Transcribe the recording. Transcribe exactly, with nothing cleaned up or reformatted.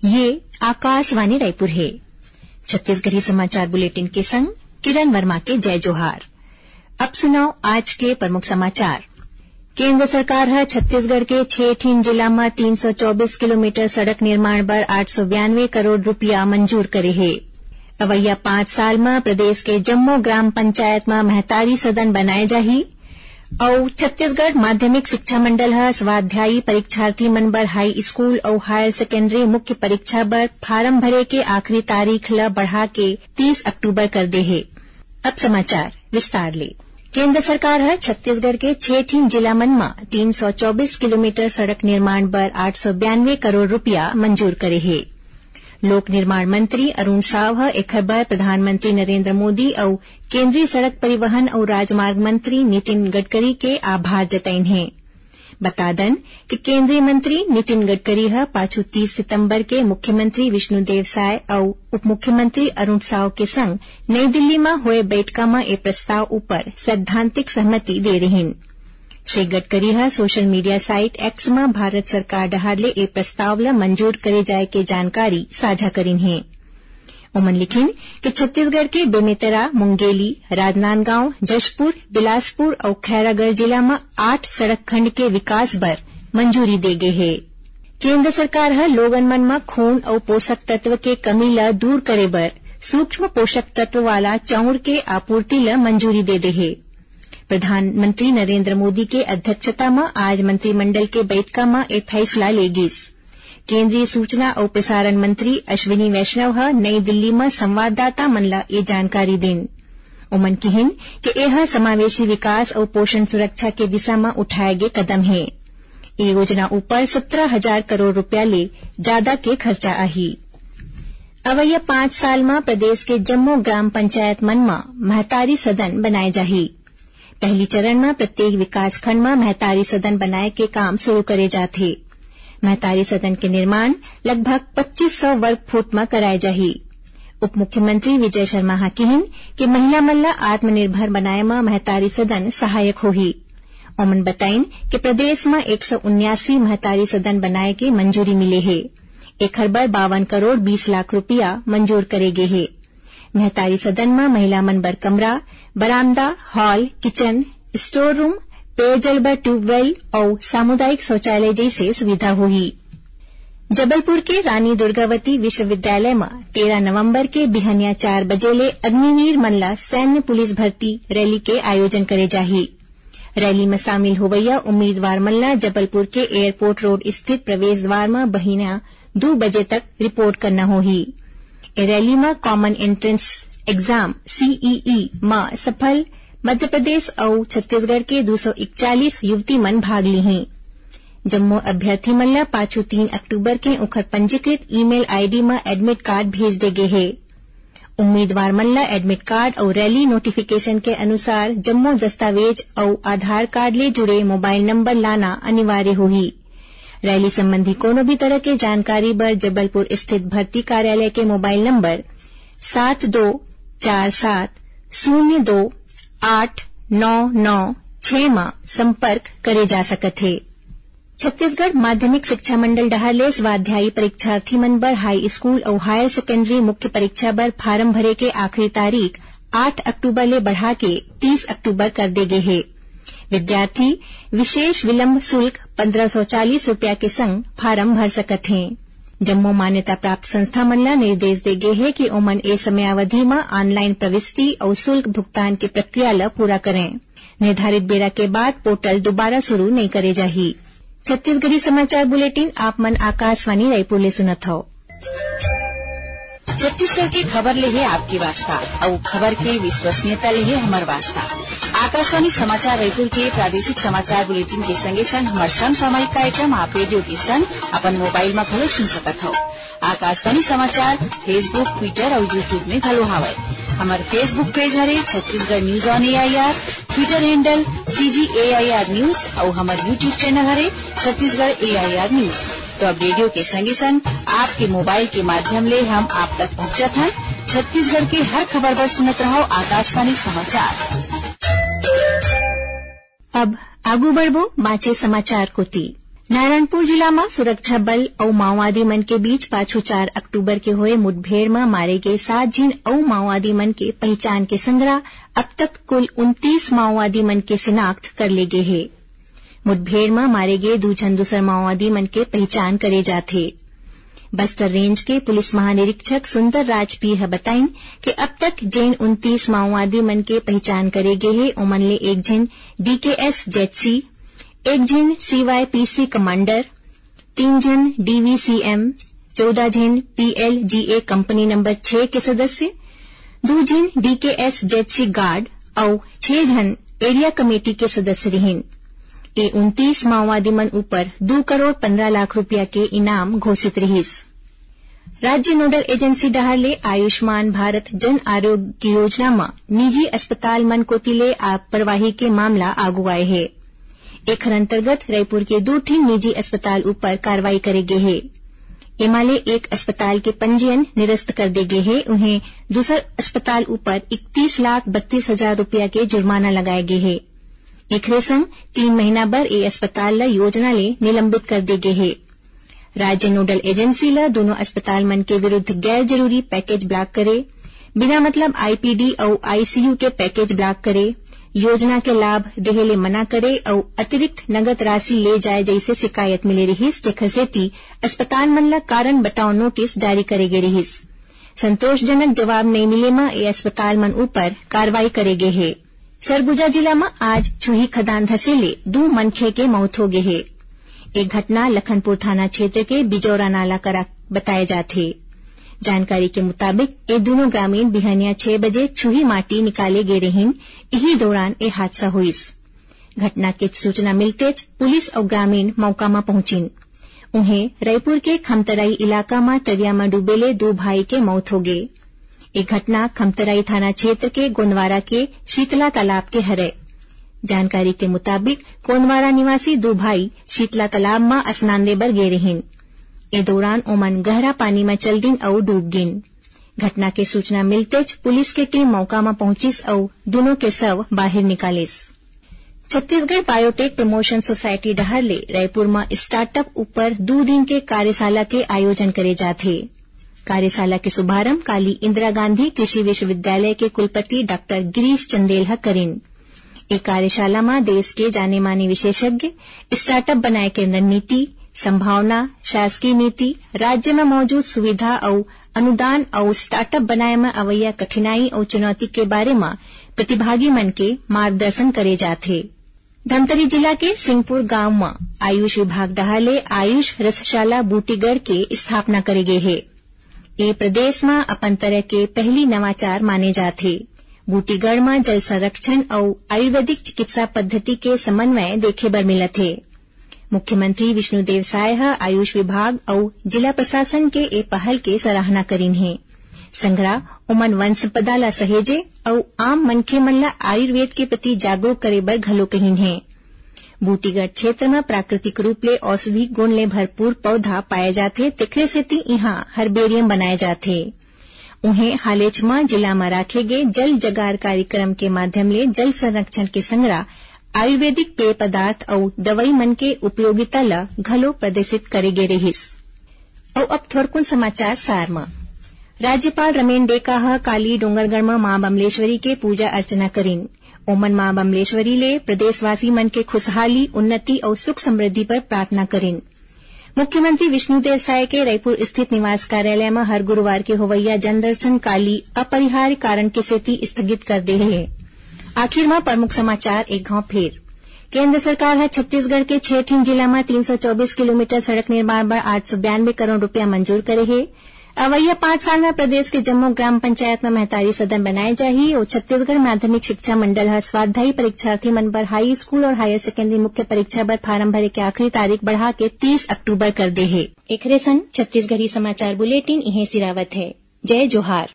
ये आकाशवाणी रायपुर है। छत्तीसगढ़ी समाचार बुलेटिन के संग किरण वर्मा के जय जोहार। अब सुनाओ आज के प्रमुख समाचार। केंद्र सरकार है छत्तीसगढ़ के छह ठीन जिला में तीन सौ चौबीस किलोमीटर सड़क निर्माण बर आठ सौ बयानवे करोड़ रुपया मंजूर करे है। अवैया पांच साल में प्रदेश के जम्मो ग्राम पंचायत में महतारी सदन बनाए जाही और छत्तीसगढ़ माध्यमिक शिक्षा मंडल है स्वाध्यायी परीक्षार्थी मन बर हाई स्कूल और हायर सेकेंडरी मुख्य परीक्षा बर फार्म भरे के आखिरी तारीख ल बढ़ा के तीस अक्टूबर कर दे है। अब समाचार विस्तार ले। केंद्र सरकार है छत्तीसगढ़ के छह ठीन जिला मन में तीन सौ चौबीस किलोमीटर सड़क निर्माण बर आठ सौ बयानवे करोड़ रुपया मंजूर करे है। लोक निर्माण मंत्री अरुण साव है एखर बर प्रधानमंत्री नरेंद्र मोदी और केंद्रीय सड़क परिवहन और राजमार्ग मंत्री नितिन गडकरी के आभार जताइन है। बता दन कि केंद्रीय मंत्री नितिन गडकरी है पाछू तीस सितंबर के मुख्यमंत्री विष्णुदेव साय और उप मुख्यमंत्री अरुण साव के संग नई दिल्ली में हुए बैठका में ए प्रस्ताव ऊपर सैद्धांतिक सहमति दे रहीन। श्री गडकरी है सोशल मीडिया साइट एक्स में भारत सरकार डहार ले ए प्रस्ताव ल मंजूर करे जाए के जानकारी साझा करीन है। उमन लिखिन कि छत्तीसगढ़ के बेमेतरा, मुंगेली, राजनांदगांव, जशपुर, बिलासपुर और खैरागढ़ जिला में आठ सड़क खंड के विकास बर मंजूरी दे गए है। केंद्र सरकार है लोगन मन में खून और पोषक तत्व के कमी ल दूर करे बर सूक्ष्म पोषक तत्व वाला चाउर के आपूर्ति ल मंजूरी दे दे है। प्रधानमंत्री नरेंद्र मोदी के अध्यक्षता में आज मंत्रिमंडल के बैठका में एक फैसला ले गिस। केंद्रीय सूचना और प्रसारण मंत्री अश्विनी वैष्णव है नई दिल्ली में संवाददाता मन ला ये जानकारी देन। उमन कहिन कि यह समावेशी विकास और पोषण सुरक्षा के दिशा में उठाए गए कदम है। ये योजना ऊपर सत्रह हजार करोड़ रुपया ले ज्यादा के खर्चा आही। अवैया पांच साल में प्रदेश के जम्मो ग्राम पंचायत मन में महतारी सदन बनाए जाही। पहली चरण में प्रत्येक विकास खंड में महतारी सदन बनाए के काम शुरू करे जाथे। महतारी सदन के निर्माण लगभग पच्चीस सौ वर्ग फुट में कराए जाही। उप मुख्यमंत्री विजय शर्मा हा कहिन कि महिला मन ल आत्मनिर्भर बनाए में महतारी सदन सहायक होही। ओमन बताइन कि प्रदेश में एक सौ उन्यासी महतारी सदन बनाए के मंजूरी मिले है। एखर बर बावन करोड़ बीस लाख रुपया मंजूर करे गे है। महतारी सदन में महिला मन बर कमरा, बरामदा, हॉल, किचन, स्टोर रूम, पेयजल बर ट्यूबवेल और सामुदायिक शौचालय जैसे सुविधा होही। जबलपुर के रानी दुर्गावती विश्वविद्यालय में तेरह नवंबर के बिहनिया चार बजे ले अग्निवीर मन ला सैन्य पुलिस भर्ती रैली के आयोजन करे जाही। रैली में शामिल होवैया उम्मीदवार मन ला जबलपुर के एयरपोर्ट रोड स्थित प्रवेश द्वार में बहिना दो बजे तक रिपोर्ट करना होही। ए रैली में कॉमन एंट्रेंस एग्जाम सीईई में सफल मध्य प्रदेश और छत्तीसगढ़ के दो सौ इकतालीस युवती मन भाग ली हैं। जम्मू अभ्यर्थी मन ला पाछू तीन अक्टूबर के उखर पंजीकृत ईमेल आईडी में एडमिट कार्ड भेज दे गए है। उम्मीदवार मन ला एडमिट कार्ड और रैली नोटिफिकेशन के अनुसार जम्मू दस्तावेज और आधार कार्ड ले जुड़े मोबाइल नंबर लाना अनिवार्य होही। रैली संबंधी कोनो भी तरह के जानकारी बर जबलपुर स्थित भर्ती कार्यालय के मोबाइल नंबर सात दो चार सात शून्य दो आठ नौ नौ छह में संपर्क करे जा सकत है। छत्तीसगढ़ माध्यमिक शिक्षा मंडल डहार ले स्वाध्यायी परीक्षार्थी मन बर हाई स्कूल और हायर सेकेंडरी मुख्य परीक्षा बर फार्म भरे के आखिरी तारीख आठ अक्टूबर ले बढ़ा के तीस अक्टूबर कर दे गए है। विद्यार्थी विशेष विलंब शुल्क पंद्रह सौ चालीस रुपया के संग फार्म भर सकत हैं। जम्मू मान्यता प्राप्त संस्था मन ला निर्देश दे गए है कि ओमन ए समयावधि में ऑनलाइन प्रविष्टि और शुल्क भुगतान की प्रक्रिया ला पूरा करें। निर्धारित बेरा के बाद पोर्टल दोबारा शुरू नहीं करे जाही। छत्तीसगढ़ी समाचार बुलेटिन आप मन आकाशवाणी रायपुर ले सुनत हो। छत्तीसगढ़ की खबर ले है आपकी वास्ता और खबर के विश्वसनीयता ले है हमार वास्ता। आकाशवाणी समाचार रायपुर के प्रादेशिक समाचार बुलेटिन के संगे संग हमार समसामयिक कार्यक्रम आप रेडियो के संग अपन मोबाइल में घलो सुन सकत हो। आकाशवाणी समाचार फेसबुक, ट्विटर और यूट्यूब में घलो हावय। हमार फेसबुक पेज हरे Chhattisgarh news on AIR, Twitter handle CG AIR news और हमार यूट्यूब चैनल हरे छत्तीसगढ़ एआईआर न्यूज। तो अब रेडियो के संगे संग आपके मोबाइल के माध्यम ले हम आप तक पहुंचत हैं। छत्तीसगढ़ की हर खबर पर सुनत रहो आकाशवाणी समाचार। अब आगू बढ़बो माचे समाचार कोती। नारायणपुर जिला में सुरक्षा बल और माओवादी मन के बीच पाछू चार अक्टूबर के हुए मुठभेड़ में मारे गए सात जिन और माओवादी मन के पहचान के संग्रह अब तक कुल उनतीस माओवादी मन के शिनाख्त कर ले गए है। मुठभेड़ में मारे गए दूसर दूसर माओवादी मन के पहचान करे जाते। बस्तर रेंज के पुलिस महानिरीक्षक सुंदर राज पी बताइन कि अब तक जिन उनतीस माओवादी मन के पहचान करे गए है उमन ले एक जिन डीकेएस जेटसी, एक जिन सीवाईपीसी कमांडर, तीन जन डीवीसीएम, चौदह जिन पीएलजीए कंपनी नंबर छह के सदस्य, दो जिन डीकेएस जेटसी गार्ड और छह जन एरिया कमेटी के सदस्य रहिन। ये उनतीस माओवादी मन ऊपर दो करोड़ पंद्रह लाख रुपया के इनाम घोषित रहीस। राज्य नोडल एजेंसी डहाले आयुष्मान भारत जन आरोग्य योजना में निजी अस्पताल मन कोतिले लापरवाही के मामला आगू आए है। एक अंतर्गत रायपुर के दो ठीक निजी अस्पताल ऊपर कार्रवाई करे गए है। एमाले एक अस्पताल के पंजीयन निरस्त कर दे गए है। उन्हें दूसर अस्पताल ऊपर इकतीस लाख बत्तीस हजार रूपया के जुर्माना लगाए गए है। एक संग तीन महीना बर ये अस्पताल ला योजना ले निलंबित कर दे गए है। राज्य नोडल एजेंसी ला दोनों अस्पताल मन के विरुद्ध गैर जरूरी पैकेज ब्लॉक करे, बिना मतलब आईपीडी और आईसीयू के पैकेज ब्लॉक करे, योजना के लाभ देहे मना करे और अतिरिक्त नगद राशि ले जाए जैसे शिकायत मिले रहीस, जेखर सेती अस्पताल मन ला कारण बताओ नोटिस जारी करे गए रहीस। संतोषजनक जवाब नहीं मिले में ये अस्पताल मन ऊपर कार्रवाई करे गए है। सरगुजा जिला में आज छुही खदान धसेले दो मनखे के मौत हो गए है। एक घटना लखनपुर थाना क्षेत्र के बिजौरा नाला का बताए जाते। जानकारी के मुताबिक ये दोनों ग्रामीण बिहनिया छह बजे छुही माटी निकाले गए रहीन। यही दौरान ये हादसा हुई। घटना की सूचना मिलते पुलिस और ग्रामीण मौका में पहुंचिन। उन्हें रायपुर के खमतराई इलाका में तरिया में डूबेले दो भाई के मौत हो गए। एक घटना खमतराई थाना क्षेत्र के गोंदवारा के शीतला तालाब के हरे। जानकारी के मुताबिक गोंदवारा निवासी दो भाई शीतला तालाब में स्नान देबर गए रहीन। ए दौरान ओमन गहरा पानी में चल दिन और डूब गिन। घटना के सूचना मिलते पुलिस के टीम मौका में पहुंचिस और दोनों के शव बाहर निकालिस। छत्तीसगढ़ बायोटेक प्रमोशन सोसायटी डहारले रायपुर में स्टार्टअप ऊपर दो दिन के कार्यशाला के आयोजन करे जाते। कार्यशाला के शुभारंभ काली इंदिरा गांधी कृषि विश्वविद्यालय के कुलपति डॉक्टर गिरीश चंदेल करीन। एक कार्यशाला में देश के जाने माने विशेषज्ञ स्टार्टअप बनाए के रणनीति, संभावना, शासकीय नीति, राज्य में मौजूद सुविधा और अनुदान और स्टार्टअप बनाए में अवैया कठिनाई और चुनौती के बारे में प्रतिभागी मन के मार्गदर्शन करे जाते। धमतरी जिला के सिंहपुर गांव में आयुष विभाग डहाले आयुष रसशाला बूटीगढ़ के स्थापना करे गए है। ये प्रदेश में अपन तरह के पहली नवाचार माने जाते। बूटीगढ़ में जल संरक्षण और आयुर्वेदिक चिकित्सा पद्धति के समन्वय देखे बर मिलत है। मुख्यमंत्री विष्णुदेव साय आयुष विभाग और जिला प्रशासन के ए पहल के सराहना करीन है। संग्रह उमन वन संपदा ला सहेजे और आम मनखे मन ला आयुर्वेद के प्रति जागरूक करे बर घलो कहीन है। बूटीगढ़ क्षेत्र में प्राकृतिक रूप ले औषधि गुण ले भरपूर पौधा पाए जाते, तेखरे सेती यहाँ हर्बेरियम बनाए जाते। उन्हें हालेच में जिला में राखे गए जल जगार कार्यक्रम के माध्यम ले जल संरक्षण के संग्रह आयुर्वेदिक पेय पदार्थ और दवाई मन के उपयोगिता ला घलो प्रदर्शित करे गे रहीस। और अब थोड़कुन समाचार सार में राज्यपाल रमेन डेका काली डोंगरगढ़ में मां बमलेश्वरी के पूजा अर्चना करीन। ओमन मां बमलेश्वरी ले प्रदेशवासी मन के खुशहाली, उन्नति और सुख समृद्धि पर प्रार्थना करीन। मुख्यमंत्री विष्णुदेव साय के रायपुर स्थित निवास कार्यालय में हर गुरुवार के होवैया जनदर्शन काली अपरिहार्य कारण के सेती स्थगित कर दे है। आखिर में प्रमुख समाचार एक गांव फेर। केंद्र सरकार है छत्तीसगढ़ के छह ठीन जिला में तीन सौ चौबीस किलोमीटर सड़क निर्माण पर आठ सौ बयानबे करोड़ रूपया मंजूर करे है। अवैया पांच साल में प्रदेश के जम्मू ग्राम पंचायत में महतारी सदन बनाए जाही और छत्तीसगढ़ माध्यमिक शिक्षा मंडल हर स्वाध्यायी परीक्षार्थी मन पर हाई स्कूल और हायर सेकेंडरी मुख्य परीक्षा बर फार्म भरे के आखिरी तारीख बढ़ा के तीस अक्टूबर कर दे है। एकरे संग छत्तीसगढ़ी समाचार बुलेटिन इहे सिरावत है। जय जोहार।